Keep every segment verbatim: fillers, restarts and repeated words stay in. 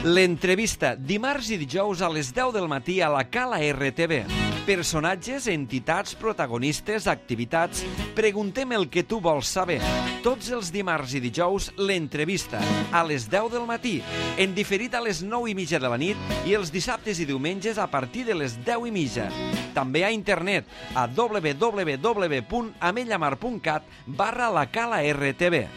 L'entrevista, dimarts i dijous a les deu del matí a la Cala R T V. Personatges, entitats, protagonistes, activitats... Preguntem el que tu vols saber. Tots els dimarts i dijous, l'entrevista, a les deu del matí, en diferit a les nou i mitja de la nit i els dissabtes i diumenges a partir de les deu i mitja. També a internet, a w w w punt amellamar punt cat barra la Cala R T V.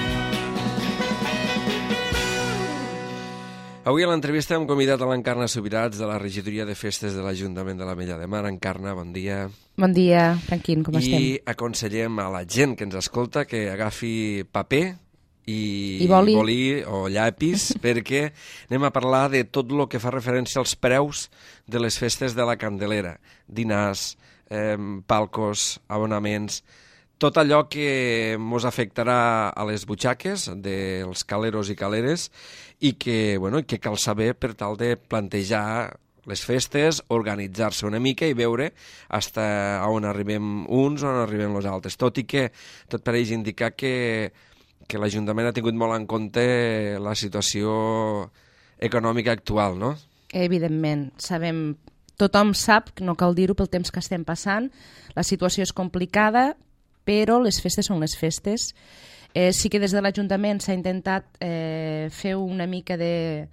Avui a l'entrevista hem convidat a l'Encarna Subirats de la regidoria de festes de l'Ajuntament de l'Ametlla de Mar. Encarna, bon dia. Bon dia, Franquín, com estem? I aconsellem a la gent que ens escolta que agafi paper i, I boli. boli o llapis perquè anem a parlar de tot el que fa referència als preus de les festes de la Candelera. Dinars, eh, palcos, abonaments... Tot allò que ens afectarà a les butxaques dels caleros i caleres i que, bueno, que cal saber per tal de plantejar les festes, organitzar-se una mica i veure fins a on arribem uns o on arribem els altres. Tot i que tot pareix indicar que, que l'Ajuntament ha tingut molt en compte la situació econòmica actual, no? Evidentment, sabem, tothom sap, no cal dir-ho pel temps que estem passant, la situació és complicada, però les festes són les festes. Eh, sí que des de l'Ajuntament s'ha intentat eh, fer una mica de...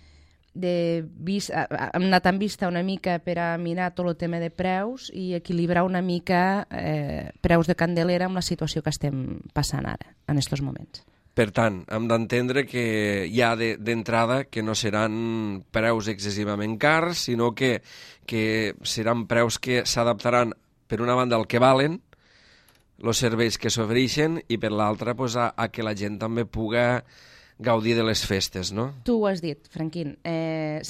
de vis, hem anat en vista una mica per a mirar tot el tema de preus i equilibrar una mica eh, preus de Candelera amb la situació que estem passant ara, en aquests moments. Per tant, hem d'entendre que ja d'entrada que no seran preus excessivament cars, sinó que, que seran preus que s'adaptaran, per una banda, al que valen, els serveis que s'ofereixen i per l'altra pues, a, a que la gent també puga gaudir de les festes, no? Tu ho has dit, Franquín. Eh,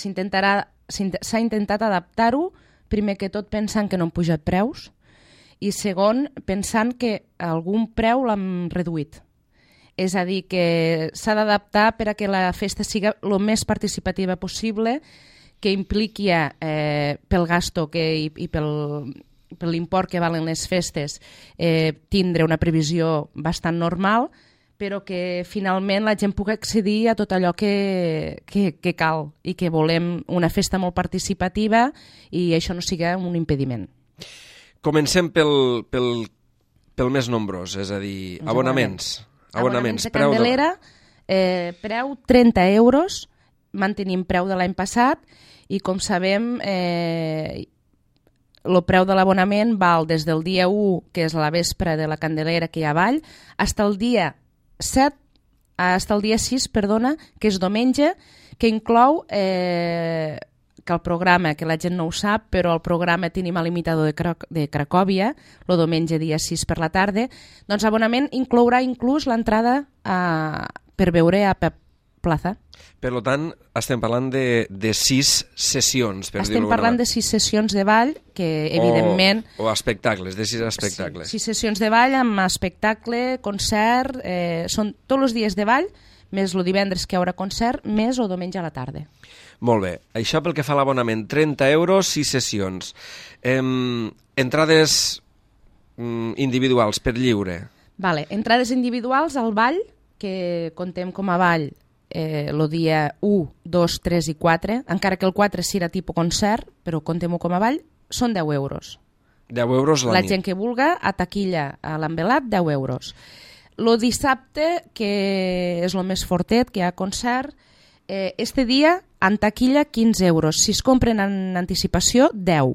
s'ha intentat adaptar-ho, primer que tot pensant que no han pujat preus i segon pensant que algun preu l'han reduït. És a dir, que s'ha d'adaptar per a que la festa siga el més participativa possible, que impliqui eh, pel gasto que, i, i pel... per l'import que valen les festes, eh, tindre una previsió bastant normal, però que finalment la gent pugui accedir a tot allò que, que, que cal i que volem una festa molt participativa i això no sigui un impediment. Comencem pel, pel, pel més nombrós, és a dir, Els abonaments. Abonaments, abonaments de Candelera, de... eh, preu trenta euros, mantenim preu de l'any passat i com sabem... Eh, el preu de l'abonament val des del dia u, que és la vespre de la Candelera que hi ha ball, fins al dia set, fins al dia sis, perdona, que és diumenge, que inclou eh, que el programa, que la gent no ho sap, però el programa tenim a l'imitador de, Crac de Cracòvia, el diumenge dia sis per la tarda, doncs l'abonament inclourà inclús l'entrada per veure a Pep Plaza. Per tant, estem parlant de, de sis sessions, per Estem parlant de sis sessions de ball, que evidentment... O, o espectacles, de sis espectacles. Sí, sis sessions de ball amb espectacle, concert, eh, són tots els dies de ball, més el divendres que hi haurà concert, més el diumenge a la tarda. Molt bé, això pel que fa a l'abonament, trenta euros, sis sessions. Eh, entrades mm, individuals per lliure. Vale, entrades individuals al ball, que contem com a ball, el eh, dia u, dos, tres i quatre, encara que el quatre serà tipus concert, però contem-ho com a ball, són deu euros. deu euros la, la nit. La gent que vulga, a taquilla, a l'envelat, deu euros. El dissabte, que és el més fortet, que hi ha concert, eh, este dia, en taquilla, quinze euros. Si es compren en anticipació, deu.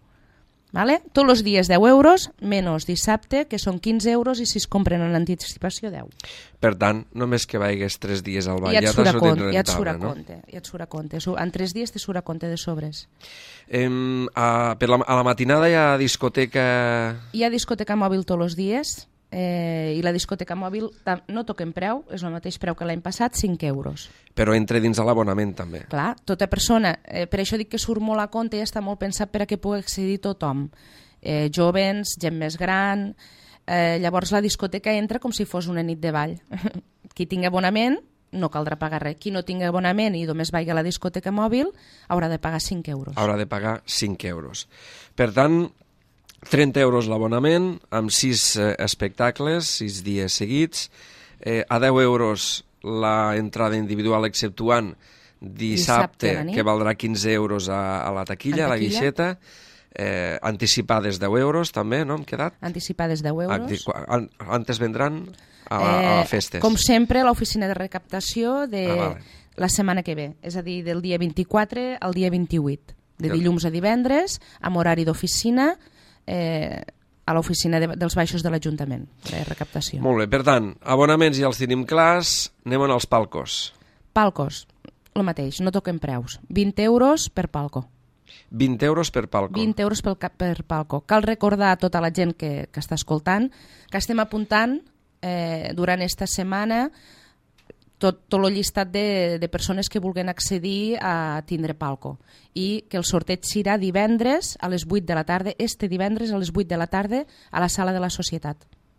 Vale? Tots els dies deu euros, menys dissabte, que són quinze euros, i si es compren en anticipació, deu. Per tant, només que vagis tres dies al ball, ja et surt a compte, rentable, ja et surt a no? compte, ja et surt a compte. En tres dies te surt a compte de sobres. Eh, a, per la, a la matinada hi ha discoteca... Hi ha discoteca mòbil tots els dies, eh, i la discoteca mòbil no toquem preu, és el mateix preu que l'any passat, cinc euros. Però entra dins de l'abonament també. Clar, tota persona, eh, per això dic que surt molt a compte i està molt pensat per a que pugui accedir tothom. Eh, jovens, gent més gran, eh, llavors la discoteca entra com si fos una nit de ball. Qui tingui abonament no caldrà pagar res. Qui no tingui abonament i només vagi a la discoteca mòbil haurà de pagar cinc euros. Haurà de pagar cinc euros. Per tant, trenta euros l'abonament, amb sis eh, espectacles, sis dies seguits, eh, a deu euros l'entrada individual exceptuant dissabte, Dissabte a la nit. que valdrà quinze euros a, a la taquilla, a la taquilla. guixeta, eh, anticipades deu euros també, no? Hem quedat? Anticipades deu euros. Anti- qua- an- Antes vendran a, a, a festes. Com sempre, l'oficina de recaptació de Ah, vale. la setmana que ve, és a dir, del dia vint-i-quatre al dia vint-i-vuit, de Que- dilluns a divendres, amb horari d'oficina, eh, a l'oficina de, dels baixos de l'Ajuntament de recaptació. Molt bé, per tant, abonaments ja els tenim clars, anem als palcos. Palcos, el mateix, no toquem preus. vint euros per palco. vint euros per palco. vint euros per, per palco. Cal recordar a tota la gent que, que està escoltant que estem apuntant eh, durant esta setmana tot, tot el llistat de, de persones que vulguen accedir a tindre palco i que el sorteig serà divendres a les vuit de la tarda, este divendres a les vuit de la tarda a la sala de la Societat.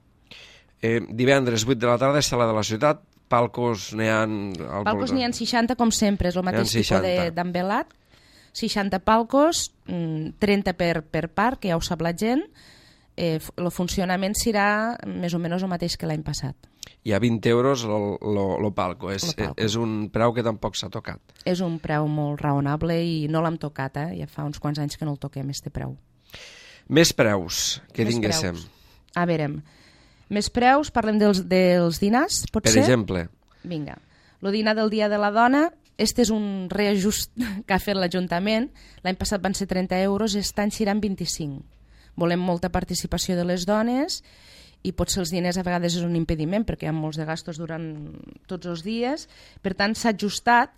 Eh, divendres, vuit de la tarda, sala de la ciutat, palcos n'hi ha... Al Palcos voltant. n'hi ha seixanta, com sempre, és el mateix tipus seixanta. d'envelat. seixanta palcos, trenta per, per part, que ja ho sap la gent. Eh, el funcionament serà més o menys el mateix que l'any passat. Hi ha vint euros el palco. És, Lo palco. és un preu que tampoc s'ha tocat. És un preu molt raonable i no l'hem tocat, eh? Ja fa uns quants anys que no el toquem, este preu. Més preus que Més tinguéssim. preus. A veure, més preus, parlem dels, dels dinars, pot Per ser? exemple, Vinga. El dinar del Dia de la Dona, este és un reajust que ha fet l'Ajuntament. L'any passat van ser trenta euros, aquest any seran vint-i-cinc. Volem molta participació de les dones i potser els diners a vegades és un impediment perquè hi ha molts de gastos durant tots els dies. Per tant, s'ha ajustat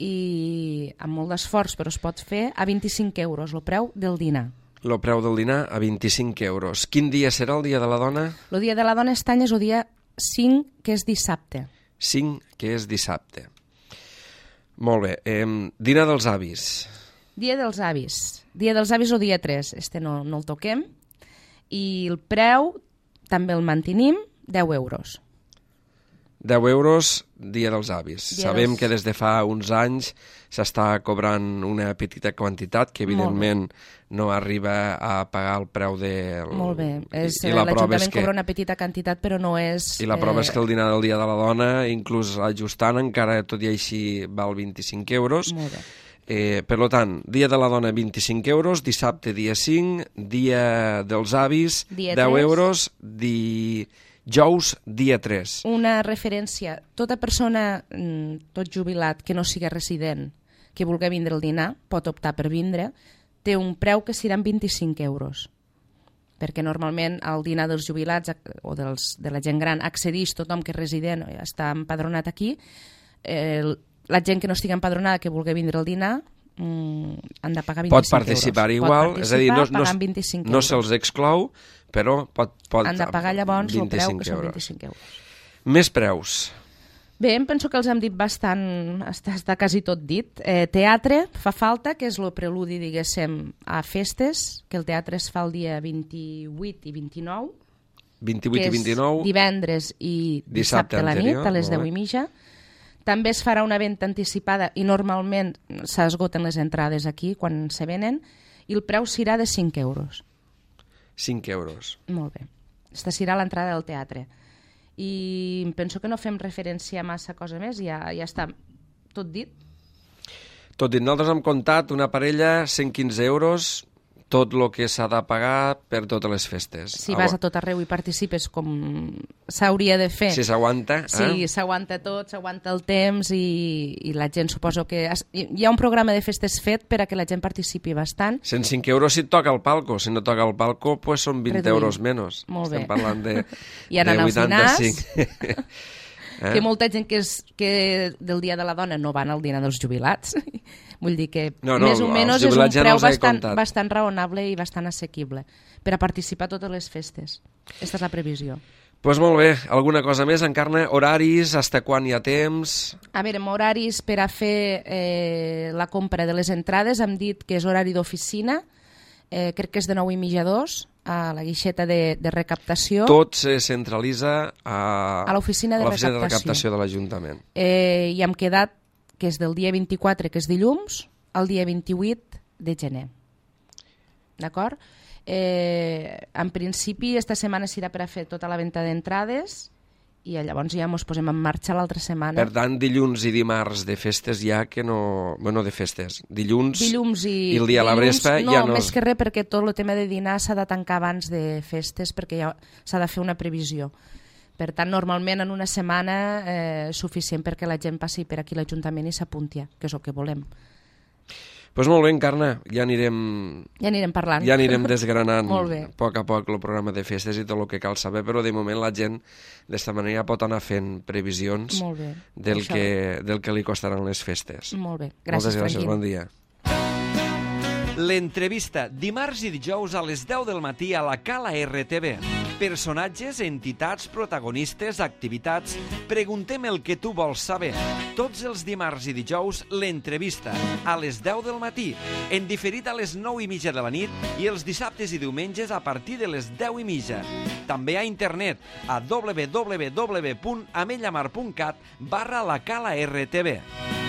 i amb molt d'esforç, però es pot fer, a vint-i-cinc euros el preu del dinar. el preu del dinar a vint-i-cinc euros. Quin dia serà el dia de la dona? El Dia de la Dona aquest any és el dia cinc, que és dissabte. cinc, que és dissabte. Molt bé. Eh, dinar dels avis. Dia dels avis. Dia dels avis o dia tres, este no, no el toquem. I el preu també el mantenim, deu euros. deu euros, dia dels avis. Dia Sabem dels- que des de fa uns anys s'està cobrant una petita quantitat que evidentment no arriba a pagar el preu de... Molt bé. És, I, i la prova és L'Ajuntament que, cobra una petita quantitat, però no és... i la prova és que el dinar del dia de la dona, inclús ajustant, encara tot i així val vint-i-cinc euros. Molt bé. Eh, per tant, dia de la dona vint-i-cinc euros, dissabte dia cinc, dia dels avis Dia deu tres. euros, dijous dia tres. Una referència. Tota persona, mm, tot jubilat, que no sigui resident, que vulgui vindre al dinar, pot optar per vindre, té un preu que seran vint-i-cinc euros. Perquè normalment al dinar dels jubilats ac- o dels, de la gent gran accedeix tothom que és resident o està empadronat aquí. Eh, la gent que no estigui empadronada que vulgui vindre al dinar mm, han de pagar Pot vint-i-cinc participar euros. igual, pot és a dir, no, participar no, pagant vint-i-cinc no euros. se'ls exclou, però pot, pot Han de pagar llavors el preu, vint-i-cinc que són euros. vint-i-cinc euros. Més preus. Bé, em penso que els hem dit bastant, està, està quasi tot dit. Eh, teatre fa falta, que és el preludi, diguéssim, a festes, que el teatre es fa el dia vint-i-vuit i vint-i-nou, vint-i-vuit que i vint-i-nou. és divendres i Dissabte dissabte a la nit, anterior, a les molt deu bé. i mitja. També es farà una venda anticipada i normalment s'esgoten les entrades aquí quan se venen i el preu serà de cinc euros. cinc euros. Molt bé. Aquesta serà l'entrada del teatre. I em penso que no fem referència a massa cosa més, ja, ja està tot dit. Tot dit, nosaltres hem comptat una parella, cent quinze euros, tot el que s'ha de pagar per totes les festes. Si vas a tot arreu i participes com s'hauria de fer. Si s'aguanta, Sí, eh? s'aguanta tot, s'aguanta el temps i, i la gent suposo que... es- Hi ha un programa de festes fet per a que la gent participi bastant. cent cinc euros si et toca el palco. Si no toca el palco, pues són vint Reduït. euros menys. Molt bé. Estem parlant de, I anant de als dinars, vuitanta-cinc. que molta gent que, és, que del Dia de la Dona no van al dinar dels jubilats. Vull dir que No, no, més o els menys és un jubilats ja no preu els he bastant, comptat. bastant raonable i bastant assequible per a participar a totes les festes. Aquesta és la previsió. Pues molt bé, alguna cosa més, Encarna? Horaris, hasta quan hi ha temps? A veure, amb horaris per a fer eh, la compra de les entrades hem dit que és horari d'oficina, eh, crec que és de nou i mitja a dos, a la guixeta de, de recaptació. Tot se centralitza a, A l'oficina de a l'oficina de recaptació. recaptació de l'Ajuntament. Eh, I hem quedat que és del dia vint-i-quatre, que és dilluns, al dia vint-i-vuit de gener. D'acord? Eh, en principi, esta setmana serà per a fer tota la venda d'entrades i llavors ja ens posem en marxa l'altra setmana. Per tant, dilluns i dimarts de festes ja que no... Bueno, de festes. Dilluns, dilluns i, i el dia de la Brespa no, ja no... No, més que res perquè tot el tema de dinar s'ha de tancar abans de festes perquè ja s'ha de fer una previsió. Per tant, normalment en una setmana eh, és suficient perquè la gent passi per aquí a l'Ajuntament i s'apunti, que és el que volem. Doncs pues molt bé, Encarna, ja anirem... Ja anirem parlant. Ja anirem desgranant a poc a poc el programa de festes i tot el que cal saber, però de moment la gent d'esta manera pot anar fent previsions del que, del que li costaran les festes. Molt bé, gràcies, Moltes gràcies, Franquín. bon dia. L'entrevista, dimarts i dijous a les deu del matí a la Cala R T V. Personatges, entitats, protagonistes, activitats... Preguntem el que tu vols saber. Tots els dimarts i dijous, l'entrevista, a les deu del matí, en diferit a les nou i mitja de la nit i els dissabtes i diumenges a partir de les deu i mitja. També a internet, a w w w punt amellamar punt cat barra la Cala R T V.